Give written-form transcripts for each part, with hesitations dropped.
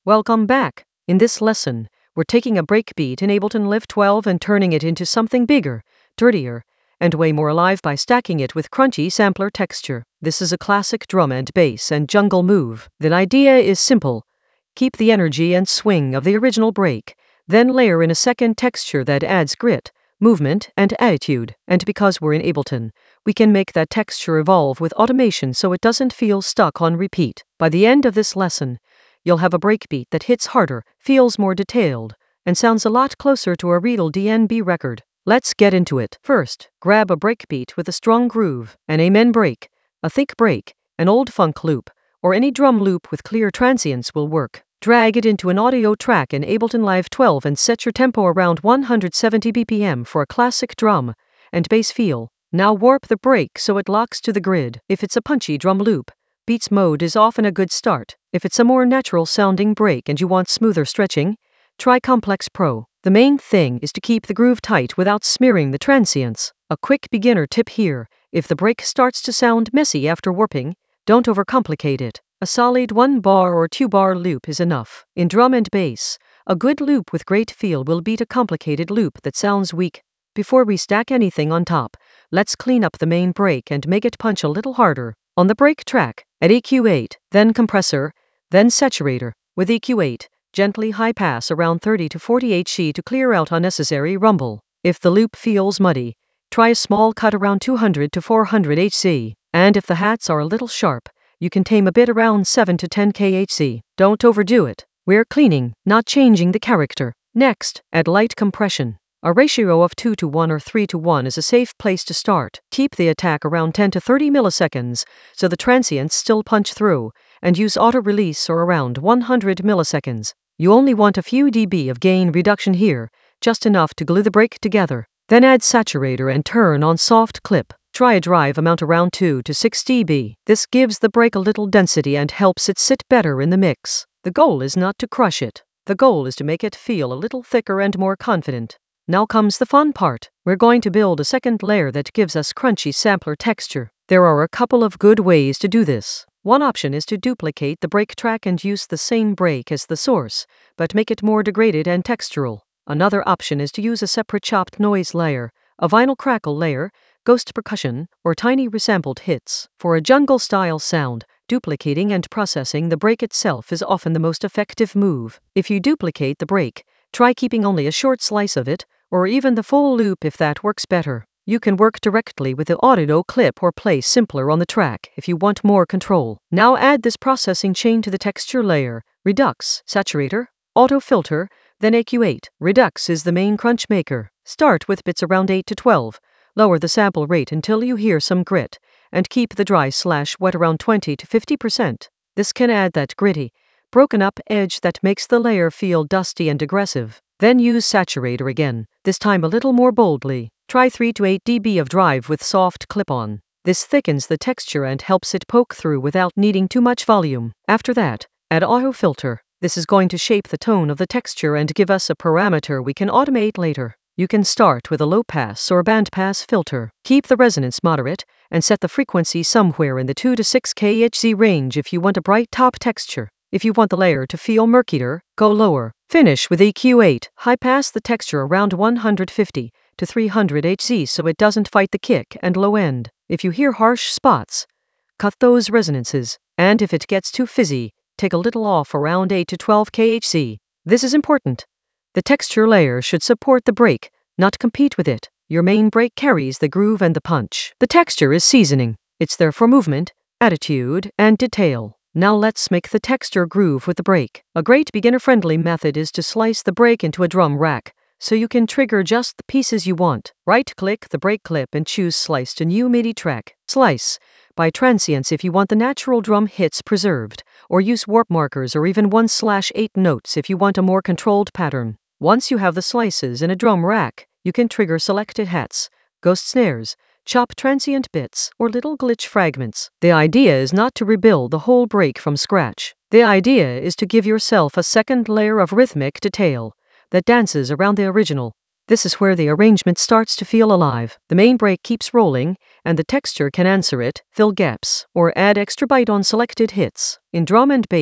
Welcome back. In this lesson, we're taking a breakbeat in Ableton Live 12 and turning it into something bigger, dirtier, and way more alive by stacking it with crunchy sampler texture. This is a classic drum and bass and jungle move. The idea is simple. Keep the energy and swing of the original break, then layer in a second texture that adds grit, movement, and attitude. And because we're in Ableton, we can make that texture evolve with automation so it doesn't feel stuck on repeat. By the end of this lesson, you'll have a breakbeat that hits harder, feels more detailed, and sounds a lot closer to a real DnB record. Let's get into it. First, grab a breakbeat with a strong groove, an amen break, a thick break, an old funk loop, or any drum loop with clear transients will work. Drag it into an audio track in Ableton Live 12 and set your tempo around 170 BPM for a classic drum and bass feel. Now warp the break so it locks to the grid. If it's a punchy drum loop, Beats mode is often a good start. If it's a more natural sounding break and you want smoother stretching, try Complex Pro. The main thing is to keep the groove tight without smearing the transients. A quick beginner tip here: if the break starts to sound messy after warping, don't overcomplicate it. A solid 1-bar or 2-bar loop is enough. In drum and bass, a good loop with great feel will beat a complicated loop that sounds weak. Before we stack anything on top, let's clean up the main break and make it punch a little harder. On the break track, at EQ8, then compressor, then saturator. With EQ8, gently high pass around 30 to 40 Hz to clear out unnecessary rumble. If the loop feels muddy, try a small cut around 200 to 400 Hz. And if the hats are a little sharp, you can tame a bit around 7 to 10 kHz. Don't overdo it. We're cleaning, not changing the character. Next, add light compression. A ratio of 2 to 1 or 3 to 1 is a safe place to start. Keep the attack around 10 to 30 milliseconds so the transients still punch through, and use auto-release or around 100 milliseconds. You only want a few dB of gain reduction here, just enough to glue the break together. Then add saturator and turn on soft clip. Try a drive amount around 2 to 6 dB. This gives the break a little density and helps it sit better in the mix. The goal is not to crush it. The goal is to make it feel a little thicker and more confident. Now comes the fun part. We're going to build a second layer that gives us crunchy sampler texture. There are a couple of good ways to do this. One option is to duplicate the break track and use the same break as the source, but make it more degraded and textural. Another option is to use a separate chopped noise layer, a vinyl crackle layer, ghost percussion, or tiny resampled hits. For a jungle-style sound, duplicating and processing the break itself is often the most effective move. If you duplicate the break, try keeping only a short slice of it, or even the full loop if that works better. You can work directly with the audio clip or play simpler on the track if you want more control. Now add this processing chain to the texture layer: Redux, Saturator, Auto Filter, then EQ8. Redux is the main crunch maker. Start with bits around 8 to 12. Lower the sample rate until you hear some grit, and keep the dry/wet around 20 to 50%. This can add that gritty, broken up edge that makes the layer feel dusty and aggressive. Then use saturator again, this time a little more boldly. Try 3 to 8 dB of drive with soft clip-on. This thickens the texture and helps it poke through without needing too much volume. After that, add auto filter. This is going to shape the tone of the texture and give us a parameter we can automate later. You can start with a low pass or bandpass filter. Keep the resonance moderate and set the frequency somewhere in the 2 to 6 kHz range if you want a bright top texture. If you want the layer to feel murkier, go lower. Finish with EQ8. High pass the texture around 150 to 300 Hz so it doesn't fight the kick and low end. If you hear harsh spots, cut those resonances. And if it gets too fizzy, take a little off around 8 to 12 kHz. This is important. The texture layer should support the break, not compete with it. Your main break carries the groove and the punch. The texture is seasoning. It's there for movement, attitude, and detail. Now let's make the texture groove with the break. A great beginner-friendly method is to slice the break into a drum rack, so you can trigger just the pieces you want. Right-click the break clip and choose Slice to New MIDI Track. Slice by transients if you want the natural drum hits preserved, or use warp markers or even 1/8 notes if you want a more controlled pattern. Once you have the slices in a drum rack, you can trigger selected hats, ghost snares, chop transient bits, or little glitch fragments. The idea is not to rebuild the whole break from scratch. The idea is to give yourself a second layer of rhythmic detail that dances around the original. This is where the arrangement starts to feel alive. The main break keeps rolling, and the texture can answer it, fill gaps, or add extra bite on selected hits. In drum and bass,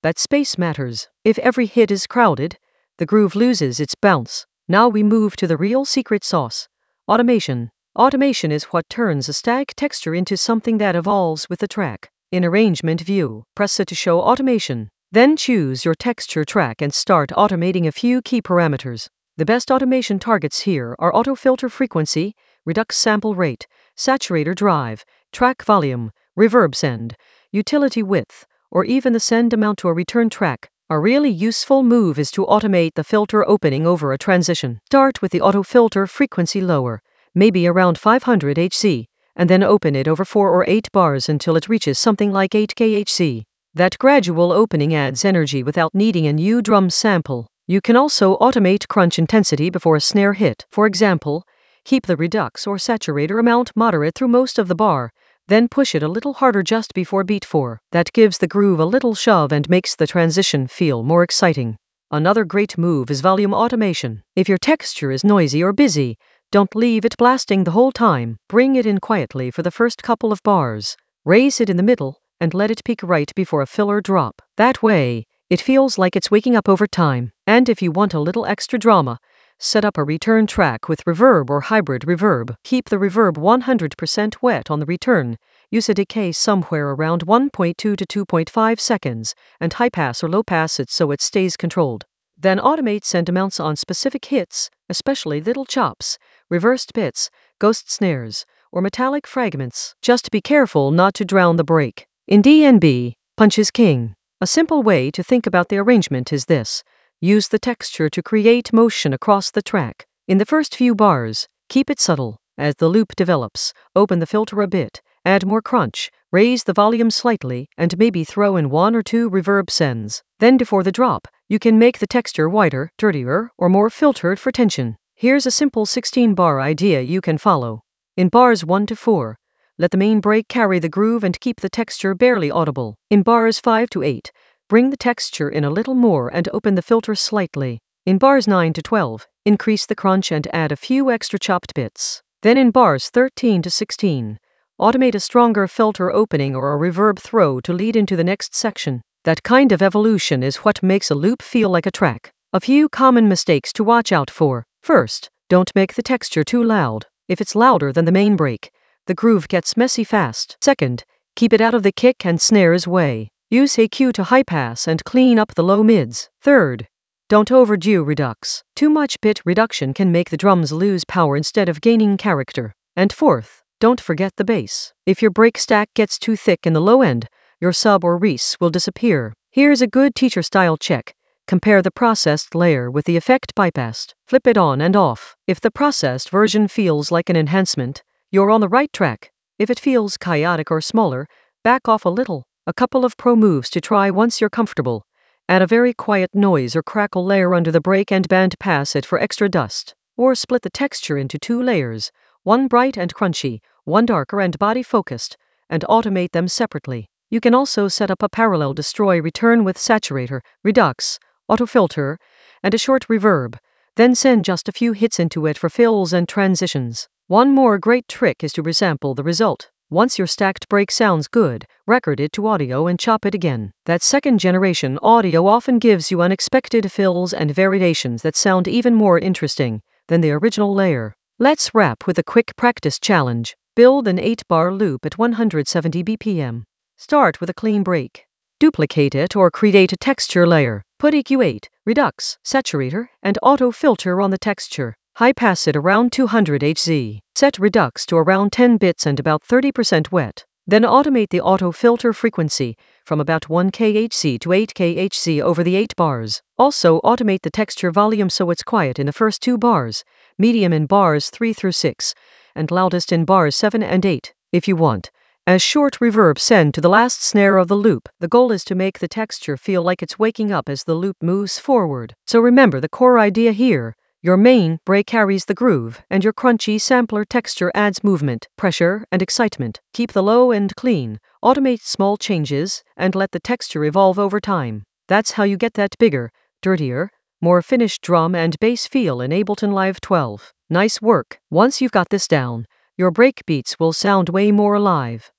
that space matters. If every hit is crowded, the groove loses its bounce. Now we move to the real secret sauce: automation. Automation is what turns a static texture into something that evolves with the track. In Arrangement View, press it to show automation. Then choose your texture track and start automating a few key parameters. The best automation targets here are auto filter frequency, redux sample rate, saturator drive, track volume, reverb send, utility width, or even the send amount to a return track. A really useful move is to automate the filter opening over a transition. Start with the auto filter frequency lower, maybe around 500 Hz, and then open it over 4 or 8 bars until it reaches something like 8 kHz. That gradual opening adds energy without needing a new drum sample. You can also automate crunch intensity before a snare hit. For example, keep the redux or saturator amount moderate through most of the bar, then push it a little harder just before beat 4. That gives the groove a little shove and makes the transition feel more exciting. Another great move is volume automation. If your texture is noisy or busy, don't leave it blasting the whole time. Bring it in quietly for the first couple of bars. Raise it in the middle and let it peak right before a filler drop. That way, it feels like it's waking up over time. And if you want a little extra drama, set up a return track with reverb or hybrid reverb. Keep the reverb 100% wet on the return. Use a decay somewhere around 1.2 to 2.5 seconds, and high pass or low pass it so it stays controlled. Then automate send amounts on specific hits, especially little chops, reversed bits, ghost snares, or metallic fragments. Just be careful not to drown the break. In DnB, punch is king. A simple way to think about the arrangement is this: use the texture to create motion across the track. In the first few bars, keep it subtle. As the loop develops, open the filter a bit, add more crunch, raise the volume slightly, and maybe throw in 1 or 2 reverb sends. Then before the drop, you can make the texture wider, dirtier, or more filtered for tension. Here's a simple 16-bar idea you can follow. In bars 1 to 4, let the main break carry the groove and keep the texture barely audible. In bars 5 to 8, bring the texture in a little more and open the filter slightly. In bars 9 to 12, increase the crunch and add a few extra chopped bits. Then in bars 13 to 16, automate a stronger filter opening or a reverb throw to lead into the next section. That kind of evolution is what makes a loop feel like a track. A few common mistakes to watch out for. First, don't make the texture too loud. If it's louder than the main break, the groove gets messy fast. Second, keep it out of the kick and snares way. Use EQ to high pass and clean up the low mids. Third, don't overdo redux. Too much bit reduction can make the drums lose power instead of gaining character. And fourth, don't forget the bass. If your break stack gets too thick in the low end, your sub or res will disappear. Here's a good teacher style check. Compare the processed layer with the effect bypassed. Flip it on and off. If the processed version feels like an enhancement, you're on the right track. If it feels chaotic or smaller, back off a little. A couple of pro moves to try once you're comfortable. Add a very quiet noise or crackle layer under the break and band pass it for extra dust. Or split the texture into 2 layers, one bright and crunchy, one darker and body focused, and automate them separately. You can also set up a parallel destroy return with saturator, redux, autofilter, and a short reverb. Then send just a few hits into it for fills and transitions. One more great trick is to resample the result. Once your stacked break sounds good, record it to audio and chop it again. That second generation audio often gives you unexpected fills and variations that sound even more interesting than the original layer. Let's wrap with a quick practice challenge. Build an 8-bar loop at 170 BPM. Start with a clean break. Duplicate it or create a texture layer. Put EQ8, redux, saturator, and auto filter on the texture. High pass it around 200 Hz. Set redux to around 10 bits and about 30% wet. Then automate the auto filter frequency from about 1 kHz to 8 kHz over the 8 bars. Also automate the texture volume so it's quiet in the first 2 bars, medium in bars 3 through 6, and loudest in bars 7 and 8. If you want, as short reverb send to the last snare of the loop. The goal is to make the texture feel like it's waking up as the loop moves forward. So remember the core idea here. Your main break carries the groove, and your crunchy sampler texture adds movement, pressure, and excitement. Keep the low end clean, automate small changes, and let the texture evolve over time. That's how you get that bigger, dirtier, more finished drum and bass feel in Ableton Live 12. Nice work. Once you've got this down, your break beats will sound way more alive.